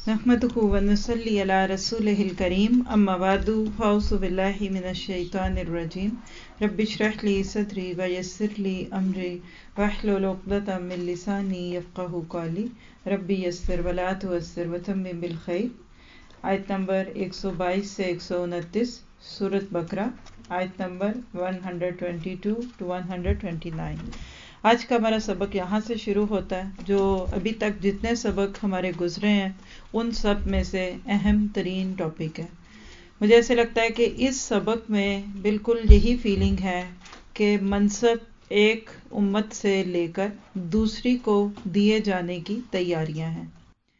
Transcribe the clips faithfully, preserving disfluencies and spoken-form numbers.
نحمدہ ونصلی علی رسولہ الکریم اما بعد فاعوذ باللہ من الشیطان الرجیم رب اشرح لی صدری ویسر لی امری واحلل عقدۃ من لسانی یفقہوا قولی رب یسر ولا تعسر وتمم بالخیر۔ آیت نمبر ایک سو بائیس سے ایک سو انتیس سورۃ بقرہ، آیت نمبر ایک سو بائیس ٹو ایک سو انیس۔ آج کا ہمارا سبق یہاں سے شروع ہوتا ہے، جو ابھی تک جتنے سبق ہمارے گزرے ہیں ان سب میں سے اہم ترین ٹاپک ہے۔ مجھے ایسے لگتا ہے کہ اس سبق میں بالکل یہی فیلنگ ہے کہ منصب ایک امت سے لے کر دوسری کو دیے جانے کی تیاریاں ہیں۔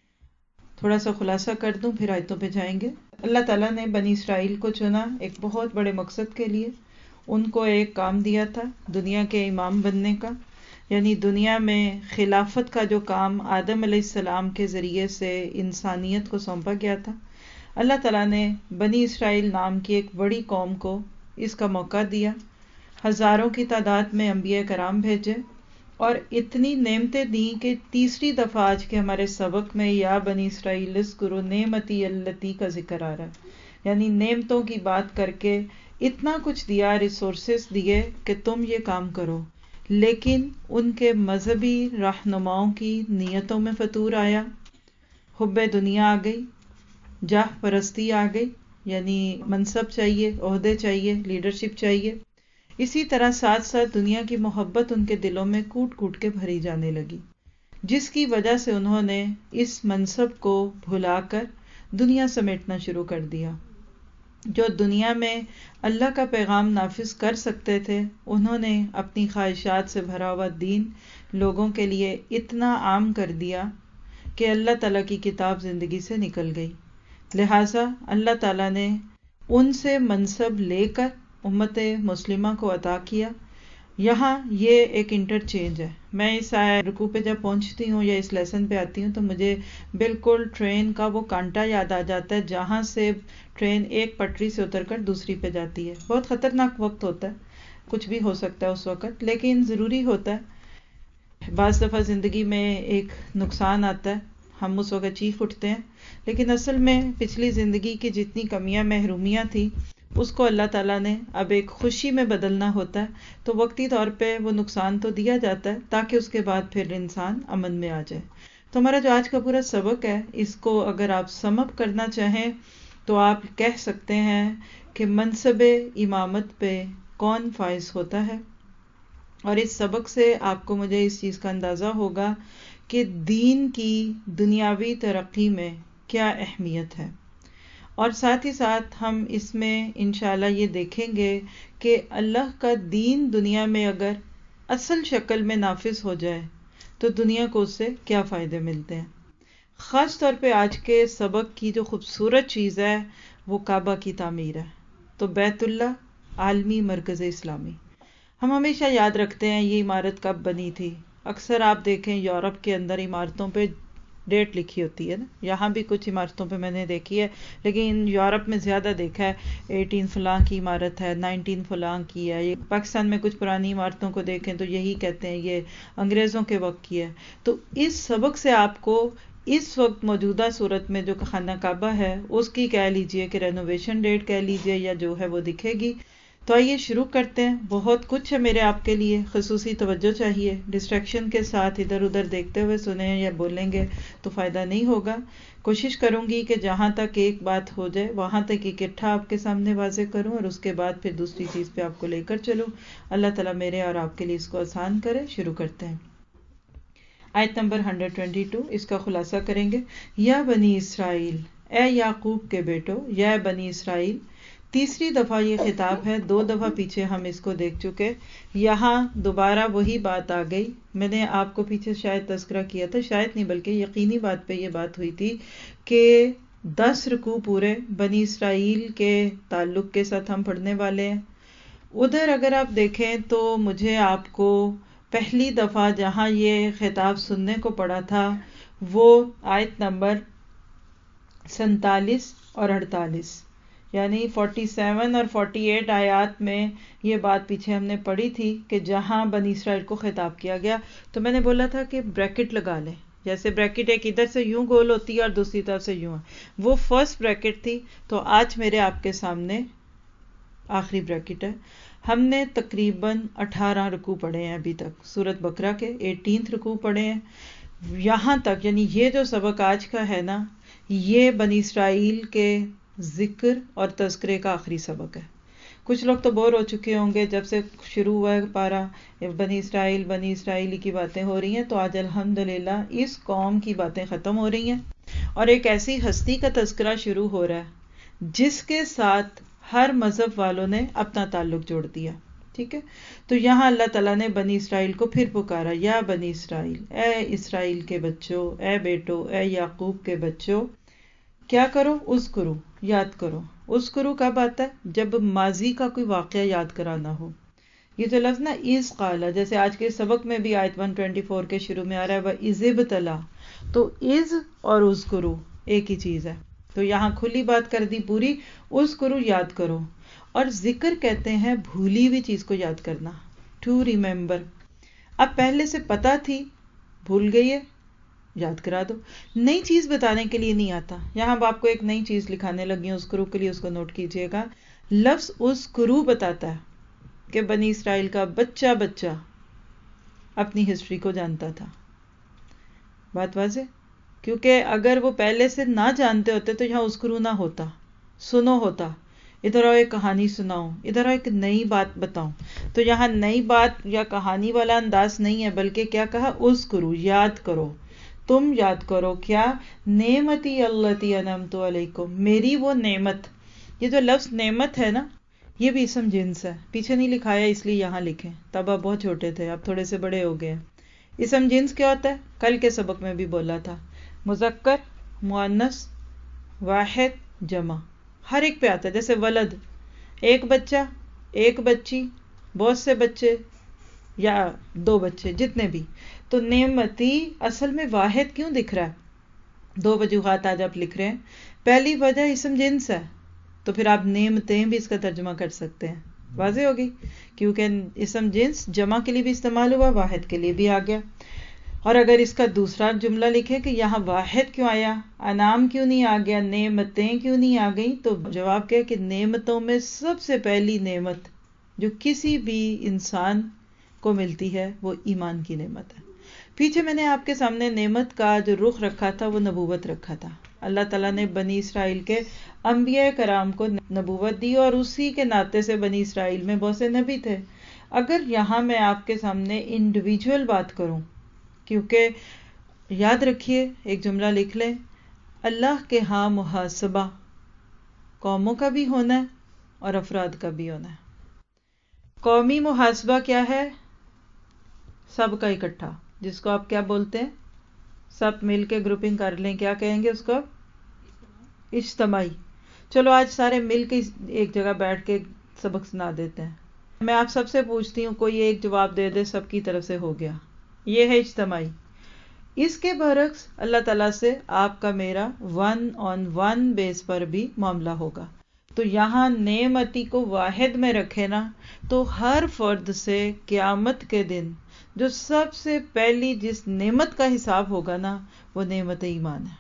تھوڑا سا خلاصہ کر دوں پھر آیتوں پہ جائیں گے۔ اللہ تعالیٰ نے بنی اسرائیل کو چنا ایک بہت بڑے مقصد کے لیے۔ ان کو ایک کام دیا تھا دنیا کے امام بننے کا، یعنی دنیا میں خلافت کا جو کام آدم علیہ السلام کے ذریعے سے انسانیت کو سونپا گیا تھا۔ اللہ تعالیٰ نے بنی اسرائیل نام کی ایک بڑی قوم کو اس کا موقع دیا، ہزاروں کی تعداد میں انبیاء کرام بھیجے اور اتنی نعمتیں دیں کہ تیسری دفعہ آج کے ہمارے سبق میں یا بنی اسرائیل اذکروا نعمتی التی کا ذکر آ رہا ہے، یعنی نعمتوں کی بات کر کے اتنا کچھ دیا، ریسورسز دیے کہ تم یہ کام کرو۔ لیکن ان کے مذہبی رہنماؤں کی نیتوں میں فتور آیا، حب دنیا آ گئی، جاہ پرستی آ گئی، یعنی منصب چاہیے، عہدے چاہیے، لیڈرشپ چاہیے۔ اسی طرح ساتھ ساتھ دنیا کی محبت ان کے دلوں میں کوٹ کوٹ کے بھری جانے لگی، جس کی وجہ سے انہوں نے اس منصب کو بھلا کر دنیا سمیٹنا شروع کر دیا۔ جو دنیا میں اللہ کا پیغام نافذ کر سکتے تھے، انہوں نے اپنی خواہشات سے بھرا ہوا دین لوگوں کے لیے اتنا عام کر دیا کہ اللہ تعالیٰ کی کتاب زندگی سے نکل گئی۔ لہٰذا اللہ تعالیٰ نے ان سے منصب لے کر امت مسلمہ کو عطا کیا۔ یہاں یہ ایک انٹرچینج ہے۔ میں اس رکوع پہ جب پہنچتی ہوں یا اس لیسن پہ آتی ہوں تو مجھے بالکل ٹرین کا وہ کانٹا یاد آ جاتا ہے جہاں سے ٹرین ایک پٹری سے اتر کر دوسری پہ جاتی ہے۔ بہت خطرناک وقت ہوتا ہے، کچھ بھی ہو سکتا ہے اس وقت، لیکن ضروری ہوتا ہے۔ بعض دفعہ زندگی میں ایک نقصان آتا ہے، ہم اس وقت چیخ اٹھتے ہیں، لیکن اصل میں پچھلی زندگی کی جتنی کمیاں محرومیاں تھیں اس کو اللہ تعالیٰ نے اب ایک خوشی میں بدلنا ہوتا ہے، تو وقتی طور پہ وہ نقصان تو دیا جاتا ہے تاکہ اس کے بعد پھر انسان امن میں آ جائے۔ تو ہمارا جو آج کا پورا سبق ہے، اس کو اگر آپ سم اپ کرنا چاہیں تو آپ کہہ سکتے ہیں کہ منصب امامت پہ کون فائز ہوتا ہے۔ اور اس سبق سے آپ کو مجھے اس چیز کا اندازہ ہوگا کہ دین کی دنیاوی ترقی میں کیا اہمیت ہے، اور ساتھ ہی ساتھ ہم اس میں انشاءاللہ یہ دیکھیں گے کہ اللہ کا دین دنیا میں اگر اصل شکل میں نافذ ہو جائے تو دنیا کو اس سے کیا فائدے ملتے ہیں۔ خاص طور پہ آج کے سبق کی جو خوبصورت چیز ہے وہ کعبہ کی تعمیر ہے۔ تو بیت اللہ عالمی مرکز اسلامی، ہم ہمیشہ یاد رکھتے ہیں یہ عمارت کب بنی تھی۔ اکثر آپ دیکھیں یورپ کے اندر عمارتوں پہ ڈیٹ لکھی ہوتی ہے نا، یہاں بھی کچھ عمارتوں پہ میں نے دیکھی ہے، لیکن یورپ میں زیادہ دیکھا ہے ایٹین فلاں کی عمارت ہے، نائنٹین فلاں کی ہے۔ یہ پاکستان میں کچھ پرانی عمارتوں کو دیکھیں تو یہی کہتے ہیں یہ انگریزوں کے وقت کی ہے۔ تو اس سبق سے آپ کو اس وقت موجودہ صورت میں جو خانہ کعبہ ہے اس کی کہہ لیجئے کہ رینوویشن ڈیٹ کہہ لیجئے یا جو ہے وہ دکھے گی۔ تو آئیے شروع کرتے ہیں۔ بہت کچھ ہے میرے آپ کے لیے، خصوصی توجہ چاہیے، ڈسٹریکشن کے ساتھ ادھر ادھر دیکھتے ہوئے سنیں یا بولیں گے تو فائدہ نہیں ہوگا۔ کوشش کروں گی کہ جہاں تک ایک بات ہو جائے وہاں تک اکٹھا آپ کے سامنے واضح کروں اور اس کے بعد پھر دوسری چیز پہ آپ کو لے کر چلوں۔ اللہ تعالیٰ میرے اور آپ کے لیے اس کو آسان کرے۔ شروع کرتے ہیں۔ آیت نمبر ایک سو بائیس، اس کا خلاصہ کریں گے۔ یا بنی اسرائیل، اے یعقوب کے بیٹو، یا بنی اسرائیل، تیسری دفعہ یہ خطاب ہے، دو دفعہ پیچھے ہم اس کو دیکھ چکے، یہاں دوبارہ وہی بات آ گئی۔ میں نے آپ کو پیچھے شاید تذکرہ کیا تھا، شاید نہیں بلکہ یقینی بات پہ یہ بات ہوئی تھی کہ دس رکوع پورے بنی اسرائیل کے تعلق کے ساتھ ہم پڑھنے والے ہیں۔ ادھر اگر آپ دیکھیں تو مجھے آپ کو پہلی دفعہ جہاں یہ خطاب سننے کو پڑا تھا وہ آیت نمبر سینتالیس اور اڑتالیس، یعنی سینتالیس اور اڑتالیس آیات میں یہ بات پیچھے ہم نے پڑھی تھی کہ جہاں بنی اسرائیل کو خطاب کیا گیا، تو میں نے بولا تھا کہ بریکٹ لگا لیں، جیسے بریکٹ ایک ادھر سے یوں گول ہوتی ہے اور دوسری طرف سے یوں ہے، وہ فرسٹ بریکٹ تھی. تو آج میرے آپ کے سامنے آخری بریکٹ ہے. ہم نے تقریباً اٹھارہ رکوع پڑھے ہیں ابھی تک سورۃ بقرہ کے، ایٹینتھ رکوع پڑھے ہیں یہاں تک. یعنی یہ جو سبق آج کا ہے نا، یہ بنی اسرائیل کے ذکر اور تذکرے کا آخری سبق ہے. کچھ لوگ تو بور ہو چکے ہوں گے جب سے شروع ہوا ہے پارا، بنی اسرائیل بنی اسرائیلی کی باتیں ہو رہی ہیں. تو آج الحمدللہ اس قوم کی باتیں ختم ہو رہی ہیں اور ایک ایسی ہستی کا تذکرہ شروع ہو رہا ہے جس کے ساتھ ہر مذہب والوں نے اپنا تعلق جوڑ دیا. ٹھیک ہے، تو یہاں اللہ تعالیٰ نے بنی اسرائیل کو پھر پکارا، یا بنی اسرائیل، اے اسرائیل کے بچوں، اے بیٹو، اے یعقوب کے بچوں، کیا کرو؟ اذکرو، یاد کرو. اذکرو کب آتا ہے؟ جب ماضی کا کوئی واقعہ یاد کرانا ہو. یہ جو لفظ نا از قالا، جیسے آج کے سبق میں بھی آیت ایک سو چوبیس کے شروع میں آ رہا ہے وَإِذِ ابْتَلَىٰ، تو از اور اذکرو ایک ہی چیز ہے. تو یہاں کھلی بات کر دی پوری، اذکرو یاد کرو. اور ذکر کہتے ہیں بھولی ہوئی چیز کو یاد کرنا، ٹو ریممبر. اب پہلے سے پتہ تھی، بھول گئی ہے، یاد کرا دو. نئی چیز بتانے کے لیے نہیں آتا. یہاں اب آپ کو ایک نئی چیز لکھانے لگی ہوں اذکرو کے لیے، اس کو نوٹ کیجئے گا. لفظ اذکرو بتاتا ہے کہ بنی اسرائیل کا بچہ بچہ اپنی ہسٹری کو جانتا تھا. بات واضح؟ کیونکہ اگر وہ پہلے سے نہ جانتے ہوتے تو یہاں اذکرو نہ ہوتا، سنو ہوتا. ادھر آؤ ایک کہانی سناؤں، ادھر آؤ ایک نئی بات بتاؤں. تو یہاں نئی بات یا کہانی والا انداز نہیں ہے، بلکہ کیا کہا؟ اذکرو، یاد کرو. تم یاد کرو کیا؟ نعمتی اللتی انعمت علیکم، میری وہ نعمت. یہ جو لفظ نعمت ہے نا، یہ بھی اسم جنس ہے. پیچھے نہیں لکھایا اس لیے یہاں لکھیں، تب آپ بہت چھوٹے تھے، آپ تھوڑے سے بڑے ہو گئے ہیں. اسم جنس کیا ہوتا ہے؟ کل کے سبق میں بھی بولا تھا، مذکر، مؤنث، واحد، جمع، ہر ایک پہ آتا ہے. جیسے ولد، ایک بچہ، ایک بچی، بہت سے بچے یا دو بچے، جتنے بھی. تو نعمتی اصل میں واحد کیوں دکھ رہا ہے؟ دو وجوہات آج آپ لکھ رہے ہیں. پہلی وجہ اسم جنس ہے، تو پھر آپ نعمتیں بھی اس کا ترجمہ کر سکتے ہیں. واضح ہوگی، کیونکہ اسم جنس جمع کے لیے بھی استعمال ہوا، واحد کے لیے بھی آ گیا. اور اگر اس کا دوسرا جملہ لکھے کہ یہاں واحد کیوں آیا، انعام کیوں نہیں آ گیا، نعمتیں کیوں نہیں آ گئیں، تو جواب کیا کہ نعمتوں میں سب سے پہلی نعمت جو کسی بھی انسان کو ملتی ہے وہ ایمان کی نعمت ہے. پیچھے میں نے آپ کے سامنے نعمت کا جو رخ رکھا تھا وہ نبوت رکھا تھا. اللہ تعالیٰ نے بنی اسرائیل کے انبیاء کرام کو نبوت دی اور اسی کے ناطے سے بنی اسرائیل میں بہت سے نبی تھے. اگر یہاں میں آپ کے سامنے انڈیویجول بات کروں، کیونکہ یاد رکھیے ایک جملہ لکھ لیں، اللہ کے ہاں محاسبہ قوموں کا بھی ہونا ہے اور افراد کا بھی ہونا ہے. قومی محاسبہ کیا ہے؟ سب کا اکٹھا، جس کو آپ کیا بولتے ہیں؟ سب مل کے گروپنگ کر لیں، کیا کہیں گے اس کو؟ اجتماعی. چلو آج سارے مل کے ایک جگہ بیٹھ کے سبق سنا دیتے ہیں. میں آپ سب سے پوچھتی ہوں، کوئی ایک جواب دے دے، سب کی طرف سے ہو گیا. یہ ہے اجتماعی. اس کے برعکس اللہ تعالیٰ سے آپ کا میرا ون آن ون بیس پر بھی معاملہ ہوگا. تو یہاں نعمتی کو واحد میں رکھے نا، تو ہر فرد سے قیامت کے دن جو سب سے پہلی جس نعمت کا حساب ہوگا نا، وہ نعمت ایمان ہے.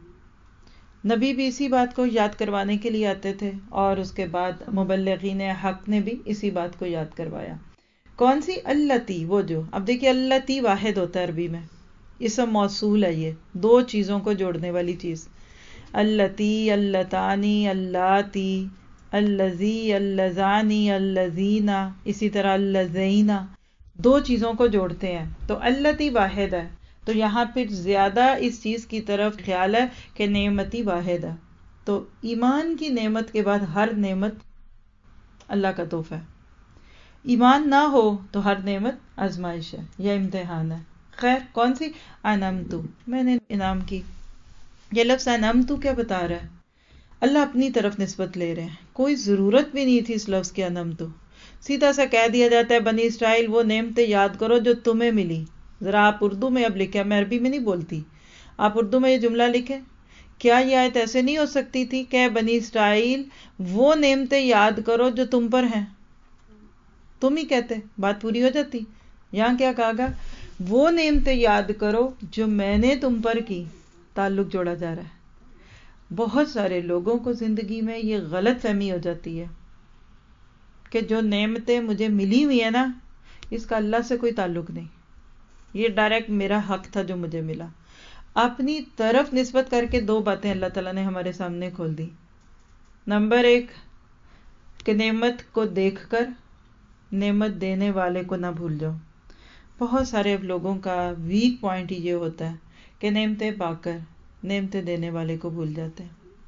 نبی بھی اسی بات کو یاد کروانے کے لیے آتے تھے، اور اس کے بعد مبلغین حق نے بھی اسی بات کو یاد کروایا. کون سی؟ اللتی، وہ جو. اب دیکھیے اللتی واحد ہوتا ہے عربی میں، اسم موصول ہے، یہ دو چیزوں کو جوڑنے والی چیز. اللتی، اللتانی، اللاتی، اللذی، اللذانی، اللذینا، اسی طرح اللذینا، دو چیزوں کو جوڑتے ہیں. تو اللتی واحد ہے، تو یہاں پھر زیادہ اس چیز کی طرف خیال ہے کہ نعمتی واحد ہے. تو ایمان کی نعمت کے بعد ہر نعمت اللہ کا تحفہ ہے. ایمان نہ ہو تو ہر نعمت آزمائش ہے یا امتحان ہے. خیر کون سی؟ انعمتو، میں نے انعام کی. یہ لفظ انعمتو کیا بتا رہا ہے؟ اللہ اپنی طرف نسبت لے رہے ہیں. کوئی ضرورت بھی نہیں تھی اس لفظ کی انعمتو. سیدھا سا کہہ دیا جاتا ہے بنی اسرائیل وہ نعمتیں یاد کرو جو تمہیں ملی. ذرا آپ اردو میں اب لکھیں، میں عربی میں نہیں بولتی، آپ اردو میں یہ جملہ لکھیں. کیا یہ آیت ایسے نہیں ہو سکتی تھی کہ بنی اسرائیل وہ نعمتیں یاد کرو جو تم پر ہیں؟ تم ہی کہتے، بات پوری ہو جاتی. یہاں کیا کہا گا؟ وہ نعمتیں یاد کرو جو میں نے تم پر کی. تعلق جوڑا جا رہا ہے. بہت سارے لوگوں کو زندگی میں یہ غلط فہمی ہو جاتی ہے کہ جو نعمتیں مجھے ملی ہوئی ہیں نا، اس کا اللہ سے کوئی تعلق نہیں، یہ ڈائریکٹ میرا حق تھا جو مجھے ملا. اپنی طرف نسبت کر کے دو باتیں اللہ تعالیٰ نے ہمارے سامنے کھول دی. نمبر ایک کہ نعمت کو دیکھ کر نعمت دینے والے کو نہ بھول جاؤ. بہت سارے لوگوں کا ویک پوائنٹ ہی یہ ہوتا ہے کہ نعمتیں پا کر نعمتیں دینے والے کو بھول جاتے ہیں،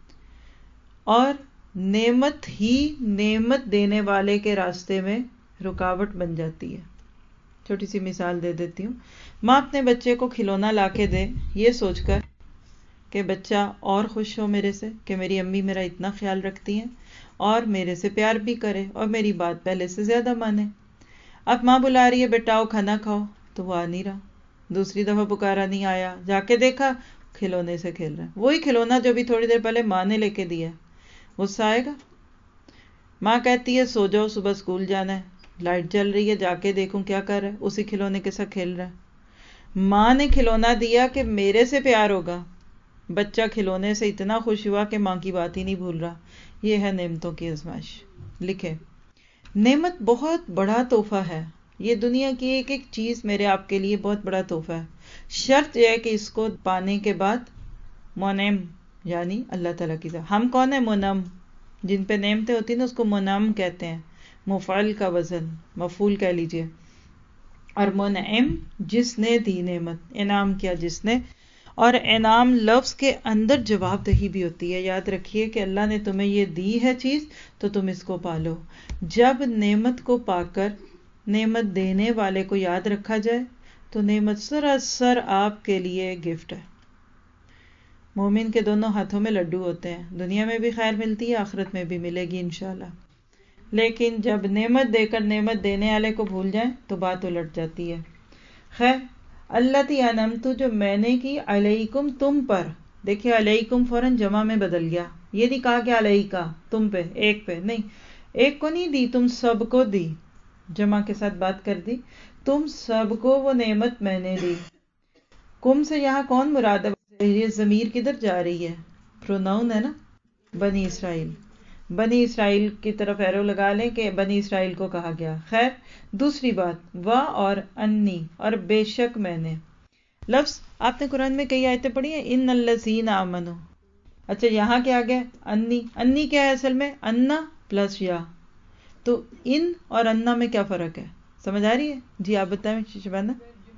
اور نعمت ہی نعمت دینے والے کے راستے میں رکاوٹ بن جاتی ہے. چھوٹی سی مثال دے دیتی ہوں. ماں اپنے بچے کو کھلونا لا کے دے یہ سوچ کر کہ بچہ اور خوش ہو میرے سے، کہ میری امی میرا اتنا خیال رکھتی ہیں اور میرے سے پیار بھی کرے اور میری بات پہلے سے زیادہ مانے. اب ماں بلا رہی ہے بیٹا آؤ کھانا کھاؤ، تو وہ آ نہیں رہا. دوسری دفعہ پکارا نہیں آیا، جا کے دیکھا کھلونے سے کھیل رہا ہے، وہی کھلونا جو بھی تھوڑی دیر پہلے ماں نے لے کے دیا. غصہ آئے گا. ماں کہتی ہے سو جاؤ صبح اسکول جانا ہے، لائٹ جل رہی ہے جا کے دیکھوں کیا کر رہا ہے، اسی کھلونے کے ساتھ کھیل رہا ہے. ماں نے کھلونا دیا کہ میرے سے پیار ہوگا، بچہ کھلونے سے اتنا خوش ہوا کہ ماں کی بات ہی نہیں بھول رہا. یہ ہے نعمتوں کی آزمائش. لکھے نعمت بہت بڑا تحفہ ہے. یہ دنیا کی ایک ایک چیز میرے آپ کے لیے بہت بڑا تحفہ ہے. شرط یہ ہے کہ اس کو پانے کے بعد منعم یعنی اللہ تعالیٰ کی ذات. ہم کون ہیں؟ منعم. جن پہ نعمتیں ہوتی ہیں نا اس کو منعم کہتے ہیں. مفعل کا وزن مفعول کہہ لیجئے. اور منعم جس نے دی نعمت، انعام کیا جس نے. اور انعام لفظ کے اندر جواب دہی بھی ہوتی ہے. یاد رکھیے کہ اللہ نے تمہیں یہ دی ہے چیز تو تم اس کو پالو. جب نعمت کو پا کر نعمت دینے والے کو یاد رکھا جائے تو نعمت سراسر آپ کے لیے گفٹ ہے. مومن کے دونوں ہاتھوں میں لڈو ہوتے ہیں، دنیا میں بھی خیر ملتی ہے، آخرت میں بھی ملے گی انشاءاللہ. لیکن جب نعمت دے کر نعمت دینے والے کو بھول جائیں تو بات الٹ جاتی ہے. خیر اللاتی انعمت جو میں نے کی علیکم تم پر. دیکھیے علیکم فوراً جمع میں بدل گیا. یہ نہیں کہا کہ علیکا تم پہ ایک پہ نہیں، ایک کو نہیں دی، تم سب کو دی. جمع کے ساتھ بات کر دی. تم سب کو وہ نعمت میں نے دی. کم سے یہاں کون مراد ہے؟ یہ ضمیر کدھر جا رہی ہے؟ پروناؤن ہے نا، بنی اسرائیل. بنی اسرائیل کی طرف ایرو لگا لیں کہ بنی اسرائیل کو کہا گیا. خیر دوسری بات وا اور انی اور بے شک میں نے. لفظ آپ نے قرآن میں کئی آیتیں پڑھی ہیں ان الذین آمنوا. اچھا یہاں کیا گیا؟ انی. انی کیا ہے اصل میں؟ انا پلس یا. تو ان اور انا میں کیا فرق ہے؟ سمجھ آ رہی ہے؟ جی آپ بتائیں شبانہ.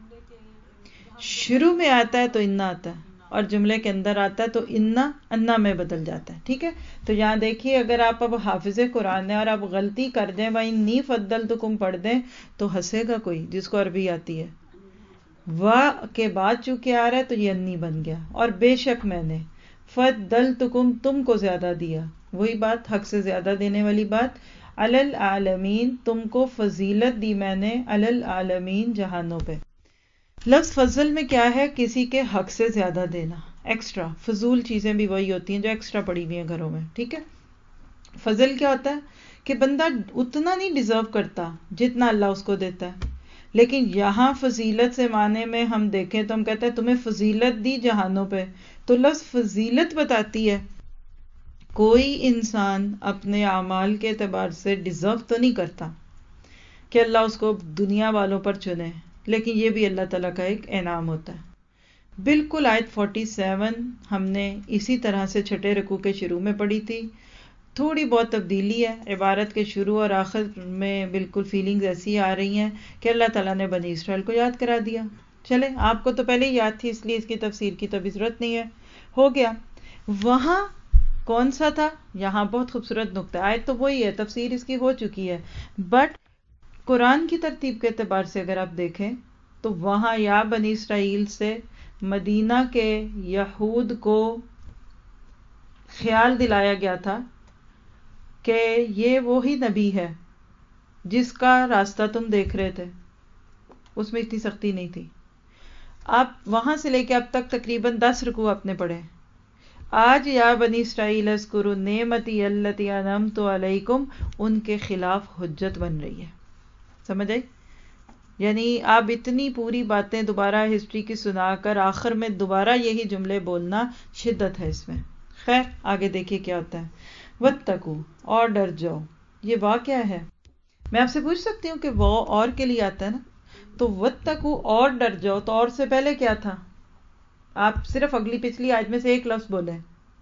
شروع میں آتا ہے تو انا آتا ہے اور جملے کے اندر آتا ہے تو انا انا میں بدل جاتا ہے. ٹھیک ہے، تو یہاں دیکھیے اگر آپ اب حافظ قرآن ہیں اور آپ غلطی کر دیں وَإِنِّي فَضَّلْتُكُمْ پڑھ دیں تو ہنسے گا کوئی جس کو عربی آتی ہے. وا کے بعد چونکہ آ رہا ہے تو یہ انی بن گیا. اور بے شک میں نے فضلتکم تم کو زیادہ دیا. وہی بات حق سے زیادہ دینے والی بات. علی العالمین تم کو فضیلت دی میں نے، علی العالمین جہانوں پہ. لفظ فضل میں کیا ہے؟ کسی کے حق سے زیادہ دینا، ایکسٹرا. فضول چیزیں بھی وہی ہوتی ہیں جو ایکسٹرا پڑی ہوئی ہیں گھروں میں. ٹھیک ہے، فضل کیا ہوتا ہے کہ بندہ اتنا نہیں ڈیزرو کرتا جتنا اللہ اس کو دیتا ہے. لیکن یہاں فضیلت سے معنی میں ہم دیکھیں تو ہم کہتے ہیں تمہیں فضیلت دی جہانوں پہ. تو لفظ فضیلت بتاتی ہے کوئی انسان اپنے اعمال کے اعتبار سے ڈیزرو تو نہیں کرتا کہ اللہ اس کو دنیا والوں پر چنے، لیکن یہ بھی اللہ تعالیٰ کا ایک انعام ہوتا ہے. بالکل آیت فورٹی سیون ہم نے اسی طرح سے چھٹے رکوع کے شروع میں پڑھی تھی. تھوڑی بہت تبدیلی ہے، عبارت کے شروع اور آخر میں بالکل فیلنگز ایسی آ رہی ہیں کہ اللہ تعالیٰ نے بنی اسرائیل کو یاد کرا دیا. چلیں آپ کو تو پہلے ہی یاد تھی اس لیے اس کی تفسیر کی تو بھی ضرورت نہیں ہے، ہو گیا. وہاں کون سا تھا؟ یہاں بہت خوبصورت نقطہ. آیت تو وہی ہے، تفسیر اس کی ہو چکی ہے، بٹ قرآن کی ترتیب کے اعتبار سے اگر آپ دیکھیں تو وہاں یا بنی اسرائیل سے مدینہ کے یہود کو خیال دلایا گیا تھا کہ یہ وہی نبی ہے جس کا راستہ تم دیکھ رہے تھے. اس میں اتنی سختی نہیں تھی. آپ وہاں سے لے کے اب تک تقریباً دس رکوع آپ نے پڑھے. آج یا بنی اسرائیل اذکروا نعمتی التی انعمت علیکم ان کے خلاف حجت بن رہی ہے. سمجھ آئی؟ یعنی آپ اتنی پوری باتیں دوبارہ ہسٹری کی سنا کر آخر میں دوبارہ یہی جملے بولنا، شدت ہے اس میں. خیر آگے دیکھیے کیا ہوتا ہے. وَاتَّقُوا، اور ڈر جاؤ. یہ وا کیا ہے؟ میں آپ سے پوچھ سکتی ہوں کہ وہ اور کے لیے آتا ہے نا، تو وَاتَّقُوا اور ڈر جاؤ، تو اور سے پہلے کیا تھا؟ آپ صرف اگلی پچھلی آیت میں سے ایک لفظ بولیں.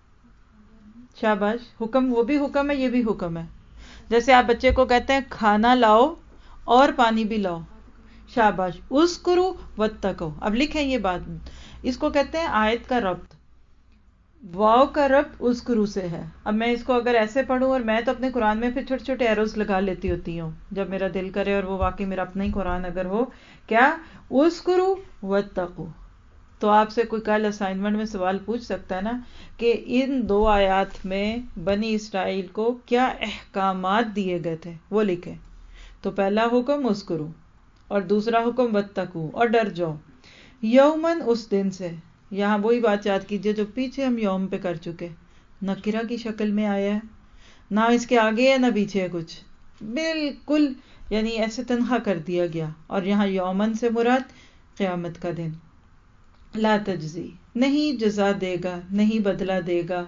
شاباش. حکم، وہ بھی حکم ہے، یہ بھی حکم ہے. جیسے آپ بچے کو کہتے ہیں کھانا لاؤ اور پانی بھی لاؤ. شاباش. اذکروا واتقوا. اب لکھیں یہ بات، اس کو کہتے ہیں آیت کا ربط. واو کا ربط اذکروا سے ہے. اب میں اس کو اگر ایسے پڑھوں، اور میں تو اپنے قرآن میں پھر چھوٹے چھوٹے ایروز لگا لیتی ہوتی ہوں جب میرا دل کرے، اور وہ واقعی میرا اپنا ہی قرآن اگر ہو. کیا؟ اذکروا واتقوا. تو آپ سے کوئی کل اسائنمنٹ میں سوال پوچھ سکتا ہے نا کہ ان دو آیات میں بنی اسرائیل کو کیا احکامات دیے گئے تھے، وہ لکھیں. تو پہلا حکم اذکروا، اور دوسرا حکم واتقوا، اور ڈر جاؤ. یومن، اس دن سے. یہاں وہی بات یاد کیجئے جو پیچھے ہم یوم پہ کر چکے. نکرہ کی شکل میں آیا ہے، نہ اس کے آگے ہے نہ پیچھے ہے کچھ، بالکل یعنی ایسے تنہا کر دیا گیا. اور یہاں یومن سے مراد قیامت کا دن. لا تجزی، نہیں جزا دے گا، نہیں بدلہ دے گا.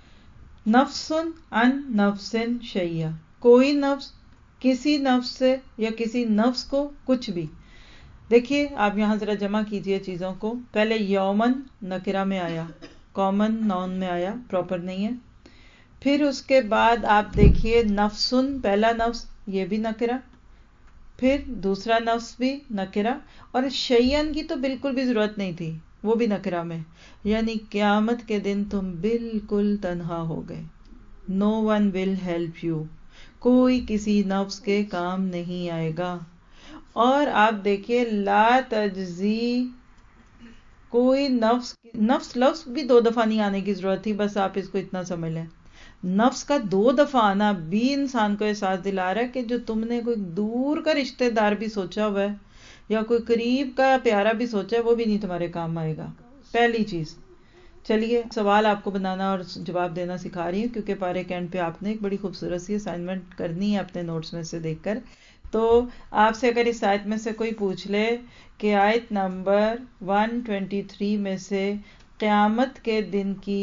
نفس عن نفس شیئا، کوئی نفس کسی نفس سے یا کسی نفس کو کچھ بھی. دیکھیے آپ یہاں ذرا جمع کیجئے چیزوں کو. پہلے یومن نکرہ میں آیا، کامن نون میں آیا، پراپر نہیں ہے. پھر اس کے بعد آپ دیکھیے نفسن، پہلا نفس یہ بھی نکرہ، پھر دوسرا نفس بھی نکرہ، اور شیئن کی تو بالکل بھی ضرورت نہیں تھی، وہ بھی نکرہ میں. یعنی قیامت کے دن تم بالکل تنہا ہو گئے. No one will help you, کوئی کسی نفس کے کام نہیں آئے گا. اور آپ دیکھیے لا تجزی، کوئی نفس، نفس لفظ بھی دو دفعہ نہیں آنے کی ضرورت تھی، بس آپ اس کو اتنا سمجھ لیں. نفس کا دو دفعہ آنا بھی انسان کو احساس دلا رہا ہے کہ جو تم نے کوئی دور کا رشتہ دار بھی سوچا ہوا ہے یا کوئی قریب کا پیارا بھی سوچا ہے، وہ بھی نہیں تمہارے کام آئے گا. پہلی چیز. چلیے سوال آپ کو بنانا اور جواب دینا سکھا رہی ہوں، کیونکہ پارے کینڈ پہ آپ نے ایک بڑی خوبصورت سی اسائنمنٹ کرنی ہے اپنے نوٹس میں سے دیکھ کر. تو آپ سے اگر اس آیت میں سے کوئی پوچھ لے کہ آیت نمبر ایک سو تیئیس میں سے قیامت کے دن کی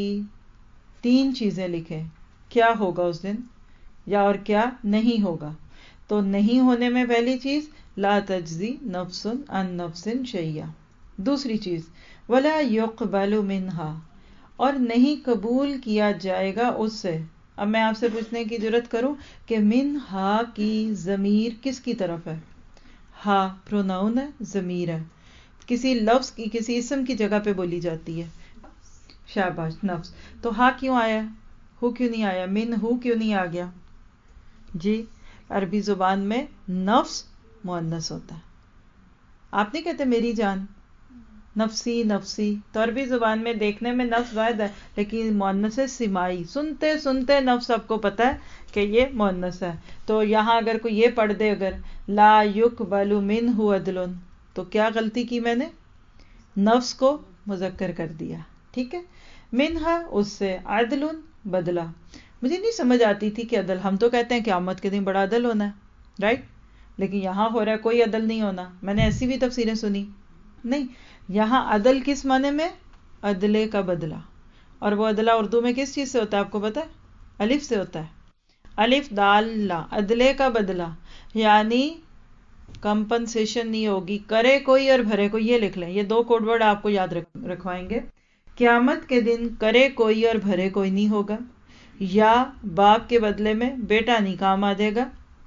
تین چیزیں لکھیں، کیا ہوگا اس دن، یا اور کیا نہیں ہوگا. تو نہیں ہونے میں پہلی چیز لا تجزی نفس عن نفس شیئا. دوسری چیز ولا یقبل منہا، اور نہیں قبول کیا جائے گا اس سے. اب میں آپ سے پوچھنے کی جرات کروں کہ منہا کی ضمیر کس کی طرف ہے؟ ہا پروناؤن ہے، ضمیر ہے، کسی لفظ کی کسی اسم کی جگہ پہ بولی جاتی ہے. شاباش، نفس. تو ہا کیوں آیا، ہو کیوں نہیں آیا، من ہو کیوں نہیں آ گیا؟ جی عربی زبان میں نفس مؤنث ہوتا ہے. آپ نہیں کہتے میری جان، نفسی نفسی. تو عربی زبان میں دیکھنے میں نفس واحد ہے، لیکن مؤنث سمائی، سنتے سنتے نفس سب کو پتا ہے کہ یہ مؤنث ہے. تو یہاں اگر کوئی یہ پڑھ دے اگر لا یقبل منہ عدل، تو کیا غلطی کی میں نے؟ نفس کو مذکر کر دیا. ٹھیک ہے. منہا اس سے، عدل بدلہ. مجھے نہیں سمجھ آتی تھی کہ عدل، ہم تو کہتے ہیں قیامت کے دن بڑا عدل ہونا ہے، رائٹ؟ لیکن یہاں ہو رہا ہے کوئی عدل نہیں ہونا. میں نے ایسی بھی تفسیریں سنی نہیں. یہاں عدل کس معنی میں؟ عدلے کا بدلہ. اور وہ عدلہ اردو میں کس چیز سے ہوتا ہے آپ کو پتا ہے؟ الف سے ہوتا ہے. الف دال لا، عدلے کا بدلہ. یعنی کمپنسیشن نہیں ہوگی، کرے کوئی اور بھرے کوئی. یہ لکھ لیں، یہ دو کوڈ ورڈ آپ کو یاد رکھوائیں گے. قیامت کے دن کرے کوئی اور بھرے کوئی نہیں ہوگا، یا باپ کے بدلے میں بیٹا نہیں کام آ جائے گا.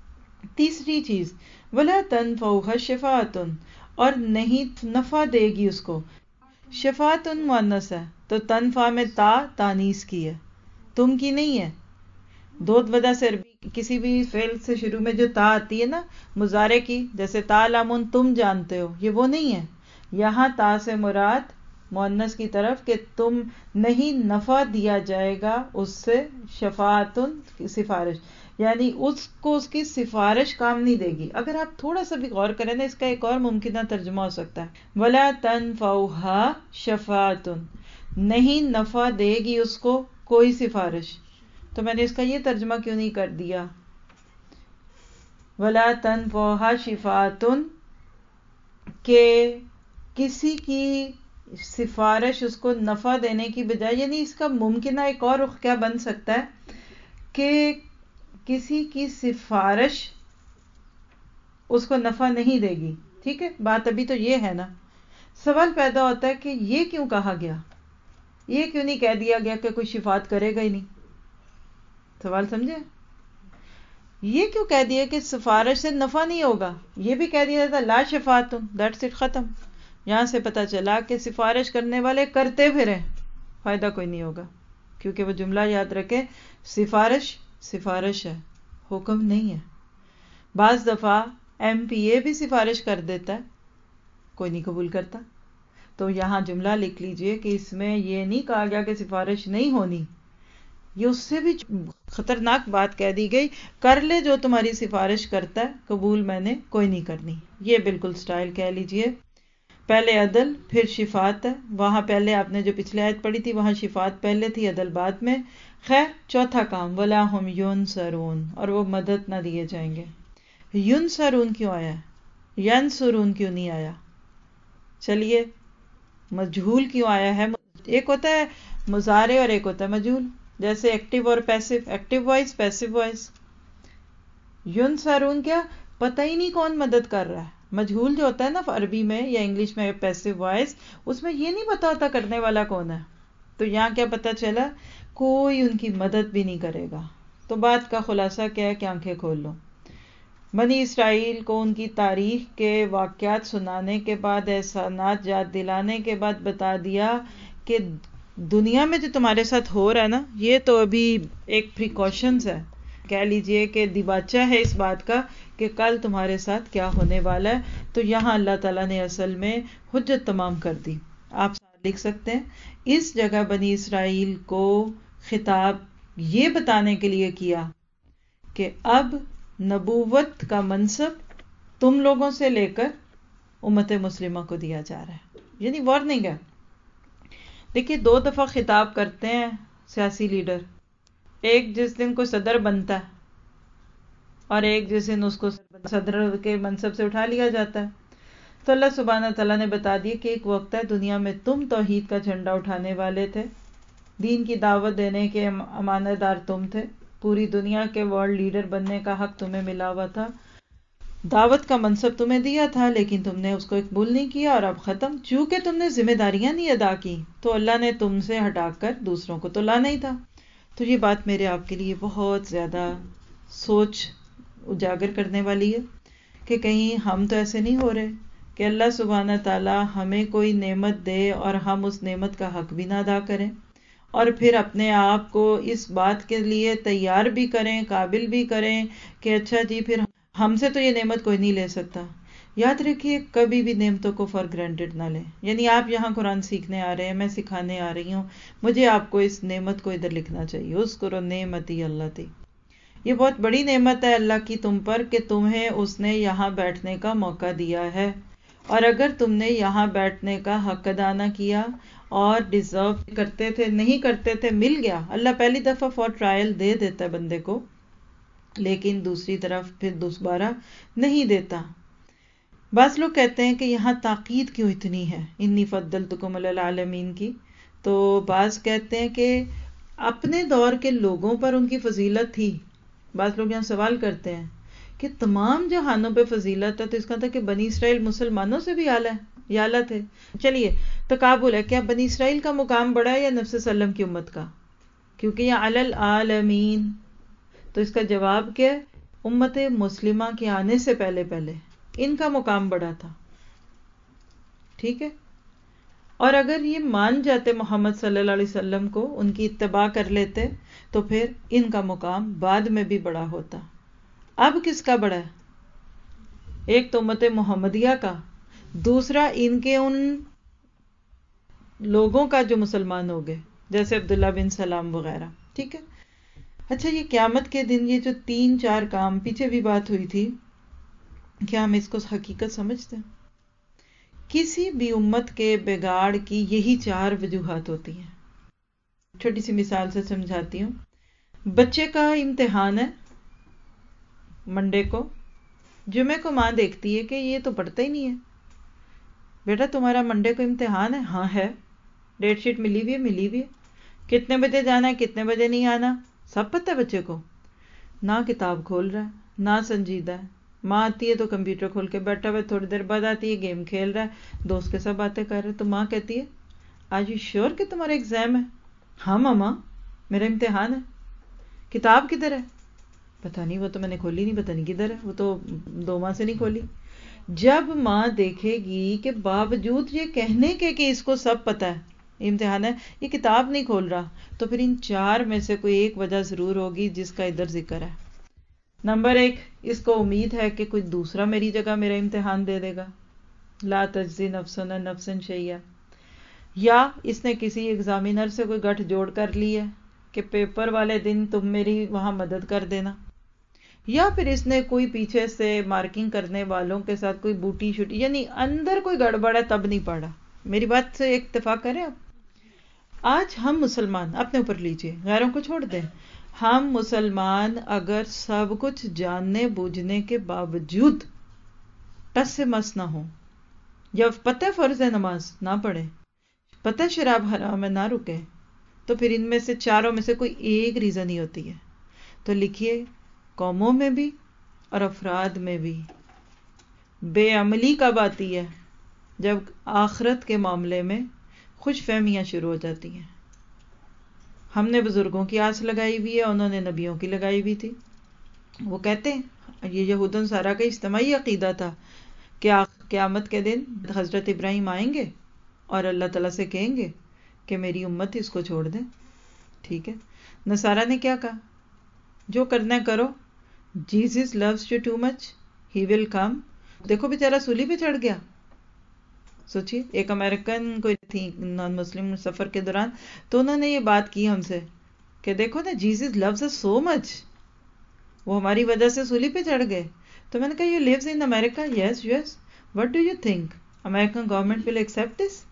تیسری چیز ولا تنفعها شفاعۃ، اور نہیں نفع دے گی اس کو. شفاعت مؤنث ہے تو تنفع میں تا تانیث کی ہے، تم کی نہیں ہے. دو وجہ سے عربی کسی بھی فعل سے شروع میں جو تا آتی ہے نا مضارع کی، جیسے تعلمون تم جانتے ہو، یہ وہ نہیں ہے. یہاں تا سے مراد مؤنث کی طرف کہ تم نہیں نفع دیا جائے گا اس سے. شفاعت سفارش، یعنی اس کو اس کی سفارش کام نہیں دے گی. اگر آپ تھوڑا سا بھی غور کریں نا، اس کا ایک اور ممکنہ ترجمہ ہو سکتا ہے ولا تنفعها شفاعت، نہیں نفع دے گی اس کو کوئی سفارش. تو میں نے اس کا یہ ترجمہ کیوں نہیں کر دیا ولا تنفعها شفاعت کہ کسی کی سفارش اس کو نفع دینے کی بجائے، یعنی اس کا ممکنہ ایک اور رخ کیا بن سکتا ہے کہ کسی کی سفارش اس کو نفع نہیں دے گی. ٹھیک ہے، بات ابھی تو یہ ہے نا. سوال پیدا ہوتا ہے کہ یہ کیوں کہا گیا، یہ کیوں نہیں کہہ دیا گیا کہ کوئی شفاعت کرے گا ہی نہیں. سوال سمجھے؟ یہ کیوں کہہ دیا کہ سفارش سے نفع نہیں ہوگا؟ یہ بھی کہہ دیا تھا لا شفاعت، دیٹس اٹ، ختم. یہاں سے پتہ چلا کہ سفارش کرنے والے کرتے پھریں، فائدہ کوئی نہیں ہوگا. کیونکہ وہ جملہ یاد رکھے، سفارش سفارش ہے، حکم نہیں ہے. بعض دفعہ ایم پی اے بھی سفارش کر دیتا ہے، کوئی نہیں قبول کرتا. تو یہاں جملہ لکھ لیجئے کہ اس میں یہ نہیں کہا گیا کہ سفارش نہیں ہونی، یہ اس سے بھی خطرناک بات کہہ دی گئی، کر لے جو تمہاری سفارش کرتا ہے، قبول میں نے کوئی نہیں کرنی. یہ بالکل سٹائل کہہ لیجئے. پہلے عدل پھر شفاعت ہے. وہاں پہلے آپ نے جو پچھلی آیت پڑھی تھی وہاں شفاعت پہلے تھی، عدل بعد میں. خیر، چوتھا کام وَلَا هُمْ يُنصَرُونَ، اور وہ مدد نہ دیے جائیں گے. ينصرون کیوں آیا ہے؟ ینصرون کیوں نہیں آیا؟ چلیے، مجہول کیوں آیا ہے؟ ایک ہوتا ہے مضارع اور ایک ہوتا ہے مجہول، جیسے ایکٹیو اور passive, active voice passive voice. ینصرون کیا پتہ ہی نہیں کون مدد کر رہا ہے. مجہول جو ہوتا ہے نا عربی میں یا انگلش میں پیسو وائس، اس میں یہ نہیں پتا ہوتا کرنے والا کون ہے. تو یہاں کیا پتا چلا؟ کوئی ان کی مدد بھی نہیں کرے گا. تو بات کا خلاصہ کیا ہے کہ آنکھیں کھول لو. بنی اسرائیل کو ان کی تاریخ کے واقعات سنانے کے بعد، احسانات یاد دلانے کے بعد بتا دیا کہ دنیا میں جو تمہارے ساتھ ہو رہا ہے نا، یہ تو ابھی ایک پریکاشنز ہے، کہہ لیجئے کہ دیباچہ ہے اس بات کا کہ کل تمہارے ساتھ کیا ہونے والا ہے. تو یہاں اللہ تعالیٰ نے اصل میں حجت تمام کر دی. آپ لکھ سکتے ہیں اس جگہ بنی اسرائیل کو خطاب یہ بتانے کے لیے کیا کہ اب نبوت کا منصب تم لوگوں سے لے کر امت مسلمہ کو دیا جا رہا ہے. یعنی وارننگ ہے. دیکھیے، دو دفعہ خطاب کرتے ہیں سیاسی لیڈر، ایک جس دن کو صدر بنتا ہے اور ایک جس دن اس کو صدر کے منصب سے اٹھا لیا جاتا ہے. تو اللہ سبحانہ تعالیٰ نے بتا دیا کہ ایک وقت ہے دنیا میں تم توحید کا جھنڈا اٹھانے والے تھے، دین کی دعوت دینے کے امانت دار تم تھے، پوری دنیا کے ورلڈ لیڈر بننے کا حق تمہیں ملا ہوا تھا، دعوت کا منصب تمہیں دیا تھا، لیکن تم نے اس کو قبول نہیں کیا اور اب ختم. چونکہ تم نے ذمہ داریاں نہیں ادا کی تو اللہ نے تم سے ہٹا کر دوسروں کو تو لانا ہی تھا. تو یہ بات میرے آپ کے لیے بہت زیادہ سوچ اجاگر کرنے والی ہے کہ کہیں ہم تو ایسے نہیں ہو رہے کہ اللہ سبحانہ تعالیٰ ہمیں کوئی نعمت دے اور ہم اس نعمت کا حق بھی نہ ادا کریں، اور پھر اپنے آپ کو اس بات کے لیے تیار بھی کریں، قابل بھی کریں کہ اچھا جی پھر ہم سے تو یہ نعمت کوئی نہیں لے سکتا. یاد رکھیے کبھی بھی نعمتوں کو فار گرانٹیڈ نہ لیں. یعنی آپ یہاں قرآن سیکھنے آ رہے ہیں، میں سکھانے آ رہی ہوں، مجھے آپ کو اس نعمت کو ادھر لکھنا چاہیے. اذکروا نعمتی اللہ تی، یہ بہت بڑی نعمت ہے اللہ کی تم پر کہ تمہیں اس نے یہاں بیٹھنے کا موقع دیا ہے، اور اگر تم نے یہاں بیٹھنے کا حق ادا نہ کیا اور ڈیزرو کرتے تھے، نہیں کرتے تھے، مل گیا. اللہ پہلی دفعہ فار ٹرائل دے دیتا ہے بندے کو، لیکن دوسری طرف پھر دوبارہ نہیں دیتا. بعض لوگ کہتے ہیں کہ یہاں تاکید کیوں اتنی ہے انی فضلتکم علی العالمین کی. تو بعض کہتے ہیں کہ اپنے دور کے لوگوں پر ان کی فضیلت تھی. بعض لوگ یہاں سوال کرتے ہیں کہ تمام جہانوں پہ فضیلت ہے تو اس کا تھا کہ بنی اسرائیل مسلمانوں سے بھی اعلیٰ ہے یا اعلیٰ تھے. چلیے تقابل ہے، کیا بنی اسرائیل کا مقام بڑا ہے یا نبی صلی اللہ علیہ وسلم کی امت کا؟ کیونکہ یہ علی العالمین، تو اس کا جواب کیا ہے؟ امت مسلمہ کے آنے سے پہلے پہلے ان کا مقام بڑا تھا. ٹھیک ہے، اور اگر یہ مان جاتے محمد صلی اللہ علیہ وسلم کو، ان کی اتباع کر لیتے تو پھر ان کا مقام بعد میں بھی بڑا ہوتا. اب کس کا بڑا ہے؟ ایک تو امت محمدیہ کا، دوسرا ان کے ان لوگوں کا جو مسلمان ہو گئے جیسے عبداللہ بن سلام وغیرہ. ٹھیک ہے. اچھا، یہ قیامت کے دن یہ جو تین چار کام پیچھے بھی بات ہوئی تھی، کیا ہم اس کو حقیقت سمجھتے ہیں؟ کسی بھی امت کے بگاڑ کی یہی چار وجوہات ہوتی ہیں. چھوٹی سی مثال سے سمجھاتی ہوں. بچے کا امتحان ہے منڈے کو، جمعے کو ماں دیکھتی ہے کہ یہ تو پڑھتا ہی نہیں ہے، بیٹا تمہارا منڈے کو امتحان ہے؟ ہاں ہے. ڈیٹ شیٹ ملی ہوئی ہے؟ ملی ہوئی ہے. کتنے بجے جانا ہے کتنے بجے نہیں آنا سب پتہ ہے بچے کو. نہ کتاب کھول رہا ہے نہ سنجیدہ ہے. ماں آتی ہے تو کمپیوٹر کھول کے بیٹھا ہوا ہے، تھوڑی دیر بعد آتی ہے گیم کھیل رہا ہے، دوست کے ساتھ باتیں کر رہا ہے. تو ماں کہتی ہے آج یو شیور کہ تمہارا ایگزام ہے؟ ہاں ماما میرا امتحان ہے. کتاب کدھر ہے؟ پتہ نہیں، وہ تو میں نے کھولی نہیں، پتہ نہیں کدھر ہے، وہ تو دو ماہ سے نہیں کھولی. جب ماں دیکھے گی کہ باوجود یہ کہنے کے کہ اس کو سب پتہ ہے امتحان ہے یہ کتاب نہیں کھول رہا، تو پھر ان چار میں سے کوئی ایک وجہ ضرور ہوگی جس کا ادھر ذکر ہے. نمبر ایک، اس کو امید ہے کہ کوئی دوسرا میری جگہ میرا امتحان دے دے گا، لا تجزی نفس عن نفس شیئا. یا اس نے کسی ایگزامینر سے کوئی گٹھ جوڑ کر لی ہے کہ پیپر والے دن تم میری وہاں مدد کر دینا. یا پھر اس نے کوئی پیچھے سے مارکنگ کرنے والوں کے ساتھ کوئی بوٹی شوٹی، یعنی اندر کوئی گڑبڑ ہے تب نہیں پڑھا. میری بات سے اتفاق کریں آپ؟ آج ہم مسلمان اپنے اوپر لیجئے، غیروں کو چھوڑ دیں، ہم مسلمان اگر سب کچھ جاننے بوجھنے کے باوجود ٹس سے مس نہ ہو، یا پتہ فرض ہے نماز نہ پڑھے، پتہ شراب حرام ہے نہ رکے، تو پھر ان میں سے چاروں میں سے کوئی ایک ریزن ہی ہوتی ہے. تو لکھیے قوموں میں بھی اور افراد میں بھی بے عملی کب آتی ہے؟ جب آخرت کے معاملے میں خوش فہمیاں شروع ہو جاتی ہیں. ہم نے بزرگوں کی آس لگائی ہوئی ہے، انہوں نے نبیوں کی لگائی ہوئی تھی. وہ کہتے ہیں یہ یہود و نصارہ کا اجتماعی عقیدہ تھا کہ قیامت کے دن حضرت ابراہیم آئیں گے اور اللہ تعالیٰ سے کہیں گے کہ میری امت اس کو چھوڑ دیں. ٹھیک ہے، نصارہ نے کیا کہا؟ جو کرنا ہے کرو، Jesus loves you too much he will come. دیکھو بیچارہ سولی پہ چڑھ گیا. سوچیے، ایک امریکن کوئی تھی نان مسلم سفر کے دوران، تو انہوں نے یہ بات کی ہم سے کہ دیکھو نا جیزس لوز اس سو مچ، وہ ہماری وجہ سے سولی پہ چڑھ گئے. تو میں نے کہا you lives in America? Yes yes. What do you think American government will accept this?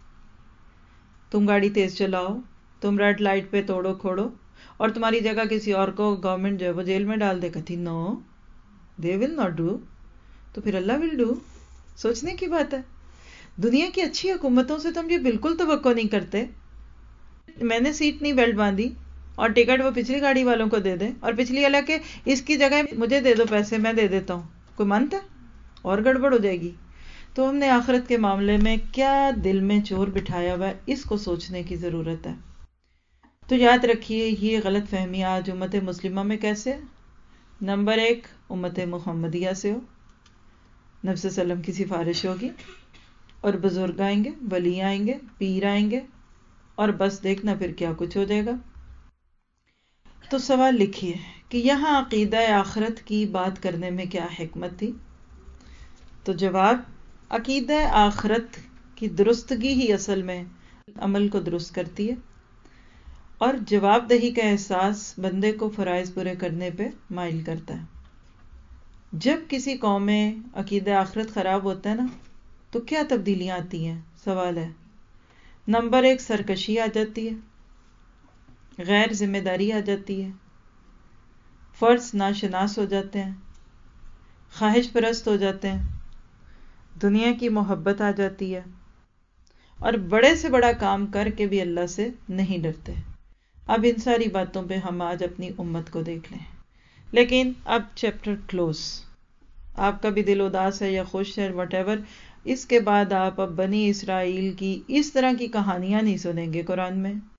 تم گاڑی تیز چلاؤ، تم ریڈ لائٹ پہ توڑو کھوڑو، اور تمہاری جگہ کسی اور کو گورنمنٹ جو ہے وہ جیل میں ڈال دے. کہتی نو دے ول ناٹ ڈو. تو پھر اللہ ول ڈو. سوچنے کی بات ہے. دنیا کی اچھی حکومتوں سے تو ہم یہ بالکل توقع نہیں کرتے. میں نے سیٹ نہیں بیلٹ باندھی اور ٹکٹ وہ پچھلی گاڑی والوں کو دے دیں، اور پچھلی والا کہ اس کی جگہ مجھے دے دو پیسے میں دے دیتا ہوں. کوئی مانتا؟ اور گڑبڑ ہو جائے گی. تو ہم نے آخرت کے معاملے میں کیا دل میں چور بٹھایا ہوا ہے، اس کو سوچنے کی ضرورت ہے. تو یاد رکھیے یہ غلط فہمی آج امت مسلمہ میں کیسے؟ نمبر ایک، امت محمدیہ سے ہو، نبی صلی اللہ علیہ وسلم کی سفارش ہوگی اور بزرگ آئیں گے، ولی آئیں گے، پیر آئیں گے، اور بس دیکھنا پھر کیا کچھ ہو جائے گا. تو سوال لکھیے کہ یہاں عقیدہ آخرت کی بات کرنے میں کیا حکمت تھی؟ تو جواب، عقیدہ آخرت کی درستگی ہی اصل میں عمل کو درست کرتی ہے، اور جواب دہی کا احساس بندے کو فرائض پورے کرنے پہ مائل کرتا ہے. جب کسی قوم میں عقیدہ آخرت خراب ہوتا ہے نا تو کیا تبدیلیاں آتی ہیں؟ سوال ہے. نمبر ایک، سرکشی آ جاتی ہے، غیر ذمہ داری آ جاتی ہے، فرض ناشناس ہو جاتے ہیں، خواہش پرست ہو جاتے ہیں، دنیا کی محبت آ جاتی ہے، اور بڑے سے بڑا کام کر کے بھی اللہ سے نہیں ڈرتے. اب ان ساری باتوں پہ ہم آج اپنی امت کو دیکھ لیں. لیکن اب چیپٹر کلوز. آپ کا بھی دل اداس ہے یا خوش ہے وٹ ایور، اس کے بعد آپ اب بنی اسرائیل کی اس طرح کی کہانیاں نہیں سنیں گے قرآن میں.